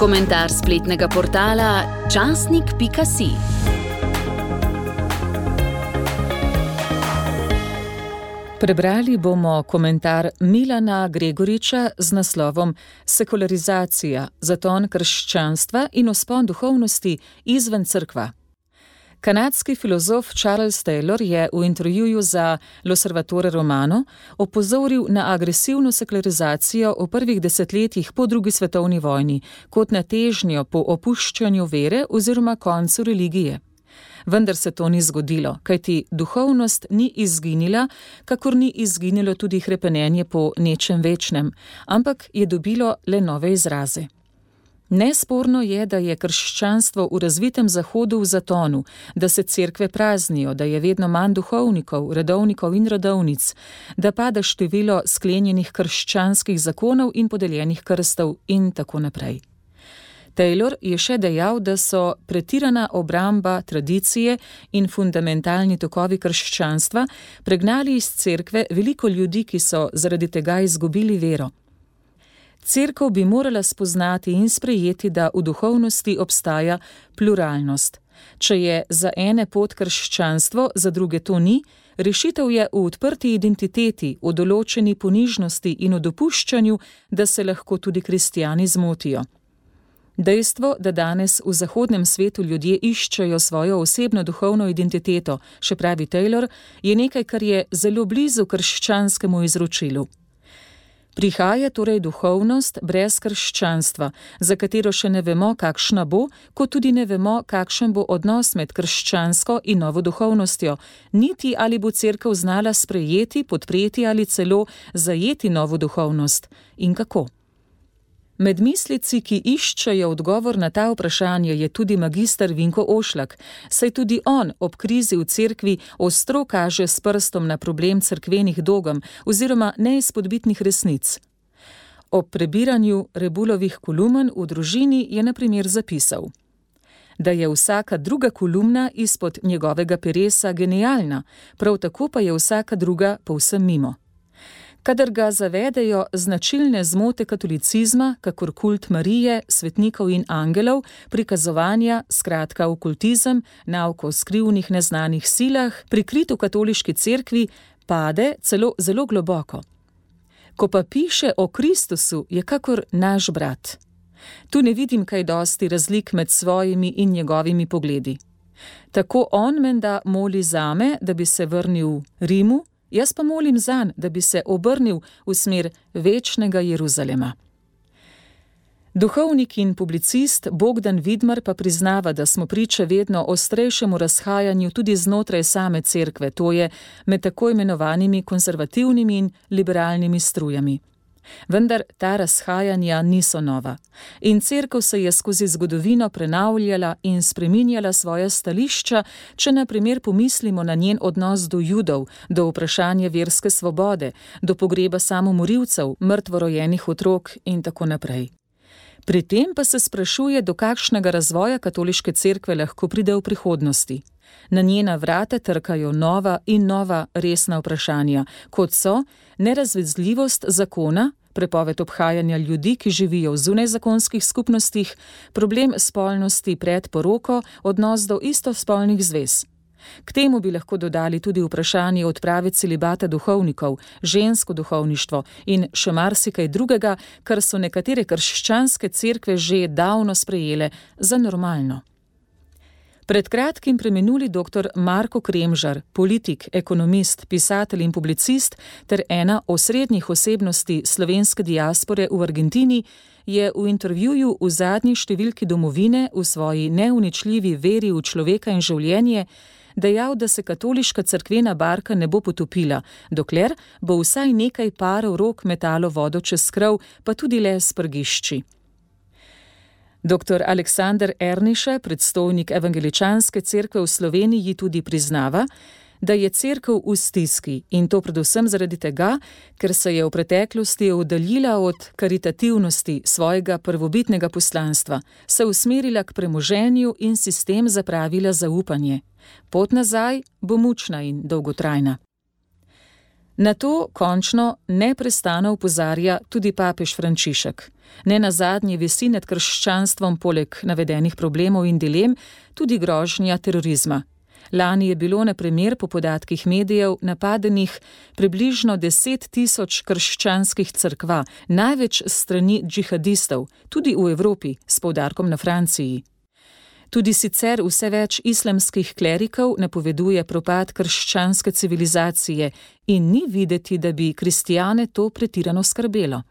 Komentar spletnega portala časnik.si. Prebrali bomo komentar Milana Gregoriča z naslovom Sekularizacija, zaton krščanstva in vzpon duhovnosti izven cerkva. Kanadski filozof Charles Taylor je v intervjuju za L'Osservatore Romano opozoril na agresivno sekularizacijo v prvih desetletjih po drugi svetovni vojni kot na težnjo po opuščanju vere oziroma koncu religije. Vendar se to ni zgodilo, kajti duhovnost ni izginila, kakor ni izginilo tudi hrepenenje po nečem večnem, ampak je dobilo le nove izraze. Nesporno je, da je krščanstvo v razvitem Zahodu v zatonu, da se cerkve praznijo, da je vedno manj duhovnikov, redovnikov in redovnic, da pada število sklenjenih krščanskih zakonov in podeljenih krstov in tako naprej. Taylor je še dejal, da so pretirana obramba tradicije in fundamentalni tokovi krščanstva pregnali iz cerkve veliko ljudi, ki so zaradi tega izgubili vero. Cerkev bi morala spoznati in sprejeti, da v duhovnosti obstaja pluralnost. Če je za ene pot krščanstvo, za druge to ni, rešitev je v odprti identiteti, v določeni ponižnosti in v dopuščanju, da se lahko tudi kristjani zmotijo. Dejstvo, da danes v zahodnem svetu ljudje iščejo svojo osebno duhovno identiteto, še pravi Taylor, je nekaj, kar je zelo blizu krščanskemu izročilu. Prihaja torej duhovnost brez krščanstva, za katero še ne vemo, kakšna bo, kot tudi ne vemo, kakšen bo odnos med krščansko in novo duhovnostjo, niti ali bo cerkev znala sprejeti, podpreti ali celo zajeti novo duhovnost. In kako? Med mislici, ki iščejo odgovor na ta vprašanje, je tudi magister Vinko Ošlak, saj tudi on ob krizi v cerkvi ostro kaže s prstom na problem cerkvenih dogem oziroma neizpodbitnih resnic. Ob prebiranju Rebulovih kolumn v družini je na primer zapisal, da je vsaka druga kolumna izpod njegovega peresa genialna, prav tako pa je vsaka druga povsem mimo. Kadar ga zavedejo značilne zmote katolicizma, kakor kult Marije, svetnikov in angelov, prikazovanja, skratka okultizem, nauk o skrivnih neznanih silah, prikrit v katoliški cerkvi, pade celo zelo globoko. Ko pa piše o Kristusu, je kakor naš brat. Tu ne vidim kaj dosti razlik med svojimi in njegovimi pogledi. Tako on menda moli zame, da bi se vrnil v Rimu, jaz pa molim zanj, da bi se obrnil v smer večnega Jeruzalema. Duhovnik in publicist Bogdan Vidmar pa priznava, da smo priča vedno ostrejšemu razhajanju tudi znotraj same cerkve, to je med tako imenovanimi konservativnimi in liberalnimi strujami. Vendar ta razhajanja niso nova. In cerkev se je skozi zgodovino prenavljala in spreminjala svoja stališča, če na primer pomislimo na njen odnos do Judov, do vprašanja verske svobode, do pogreba samomorilcev, mrtvorojenih otrok in tako naprej. Pri tem pa se sprašuje, do kakšnega razvoja katoliške cerkve lahko pride v prihodnosti. Na njena vrata trkajo nova in nova resna vprašanja, kot so nerazvezljivost zakona, prepoved obhajanja ljudi, ki živijo v zunajzakonskih skupnostih, problem spolnosti pred poroko, odnos do istospolnih zvez. K temu bi lahko dodali tudi vprašanje odprave celibata duhovnikov, žensko duhovništvo in še marsikaj drugega, kar so nekatere krščanske cerkve že davno sprejele za normalno. Pred kratkim preminuli dr. Marko Kremžar, politik, ekonomist, pisatelj in publicist ter ena osrednjih osebnosti slovenske diaspore v Argentini, je v intervjuju v zadnji številki Domovine v svoji neuničljivi veri v človeka in življenje dejal, da se katoliška cerkvena barka ne bo potopila, dokler bo vsaj nekaj parov rok metalo vodo čez krov, pa tudi le s prgišči. Dr. Aleksander Erniša, predstojnik evangeličanske cerkve v Sloveniji, tudi priznava, da je cerkev v stiski in to predvsem zaradi tega, ker se je v preteklosti oddaljila od karitativnosti svojega prvobitnega poslanstva, se usmerila k premoženju in sistem zapravila zaupanje. Pot nazaj bo mučna in dolgotrajna. Na to končno neprestano opozarja tudi papež Frančišek. Nenazadnje visi nad krščanstvom poleg navedenih problemov in dilem tudi grožnja terorizma. Lani je bilo na primer po podatkih medijev napadenih približno 10 000 krščanskih cerkva, največ strani džihadistov, tudi v Evropi, s poudarkom na Franciji. Tudi sicer vse več islamskih klerikov napoveduje propad krščanske civilizacije in ni videti, da bi kristjane to pretirano skrbelo.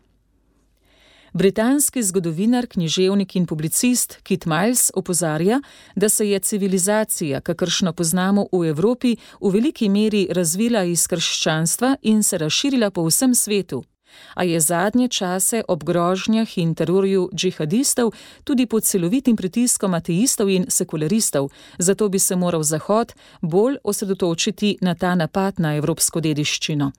Britanski zgodovinar, književnik in publicist Kit Miles opozarja, da se je civilizacija, kakršno poznamo v Evropi, v veliki meri razvila iz krščanstva in se razširila po vsem svetu, a je zadnje čase ob grožnjah in terorju džihadistov tudi pod celovitim pritiskom ateistov in sekularistov, zato bi se moral Zahod bolj osredotočiti na ta napad na evropsko dediščino.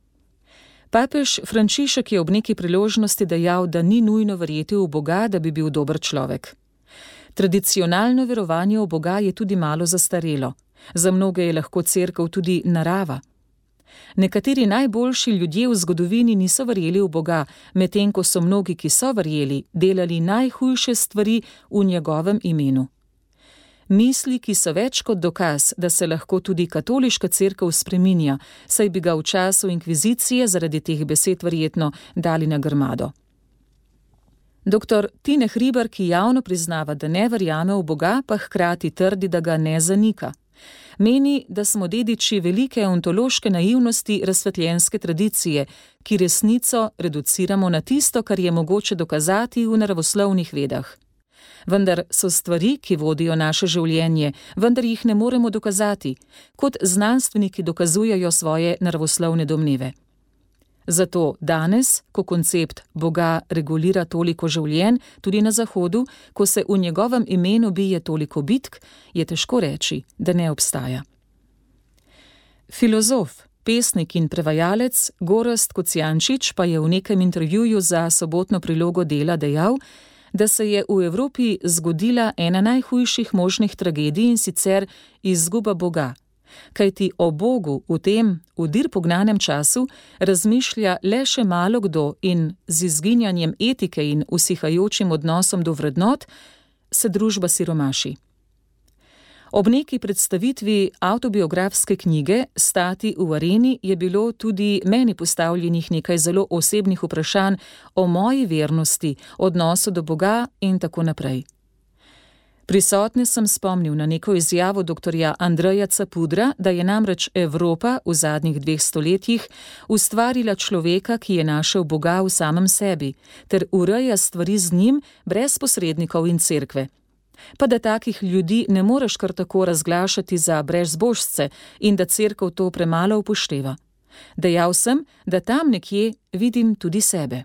Papež Frančišek je ob neki priložnosti dejal, da ni nujno verjeti v Boga, da bi bil dober človek. Tradicionalno verovanje v Boga je tudi malo zastarelo. Za mnoge je lahko cerkev tudi narava. Nekateri najboljši ljudje v zgodovini niso verjeli v Boga, medtem ko so mnogi, ki so verjeli, delali najhujše stvari v njegovem imenu. Misli, ki so več kot dokaz, da se lahko tudi katoliška cerkev spreminja, saj bi ga v času inkvizicije zaradi teh besed verjetno dali na grmado. Dr. Tine Hribar, ki javno priznava, da ne verjame v Boga, pa hkrati trdi, da ga ne zanika. Meni, da smo dediči velike ontološke naivnosti razsvetljenske tradicije, ki resnico reduciramo na tisto, kar je mogoče dokazati v naravoslovnih vedah. Vendar so stvari, ki vodijo naše življenje, vendar jih ne moremo dokazati, kot znanstveniki dokazujejo svoje naravoslovne domneve. Zato danes, ko koncept Boga regulira toliko življenj, tudi na Zahodu, ko se v njegovem imenu bije toliko bitk, je težko reči, da ne obstaja. Filozof, pesnik in prevajalec Gorazd Kocijančič pa je v nekem intervjuju za sobotno prilogo Dela dejal, da se je v Evropi zgodila ena najhujših možnih tragedij in sicer izguba Boga. Kajti o Bogu v tem vdir pognanem času razmišlja le še malo kdo in z izginjanjem etike in usihajočim odnosom do vrednot se družba siromaši. Ob neki predstavitvi avtobiografske knjige Stati v areni je bilo tudi meni postavljenih nekaj zelo osebnih vprašanj o moji vernosti, odnosu do Boga in tako naprej. Prisotne sem spomnil na neko izjavo dr. Andreja Capudra, da je namreč Evropa v zadnjih 2 stoletjih ustvarila človeka, ki je našel Boga v samem sebi, ter ureja stvari z njim brez posrednikov in cerkve. Pa da takih ljudi ne moreš kar tako razglašati za brezbožce in da cerkev to premalo upošteva. Dejal sem, da tam nekje vidim tudi sebe.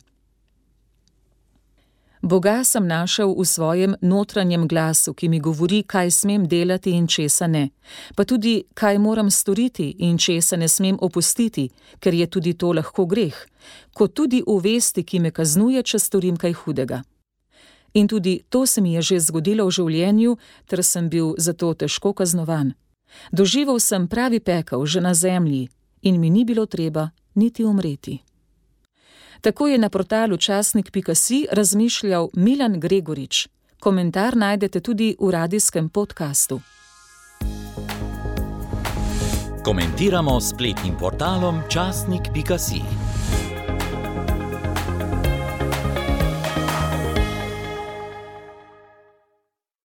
Boga sem našel v svojem notranjem glasu, ki mi govori, kaj smem delati in česa ne, pa tudi, kaj moram storiti in česa ne smem opustiti, ker je tudi to lahko greh, kot tudi v vesti, ki me kaznuje, če storim kaj hudega. In tudi to se mi je že zgodilo v življenju, ter sem bil zato težko kaznovan. Doživel sem pravi pekel že na zemlji in mi ni bilo treba niti umreti. Tako je na portalu časnik.si razmišljal Milan Gregorič. Komentar najdete tudi v radijskem podkastu. Komentiramo s spletnim portalom časnik.si.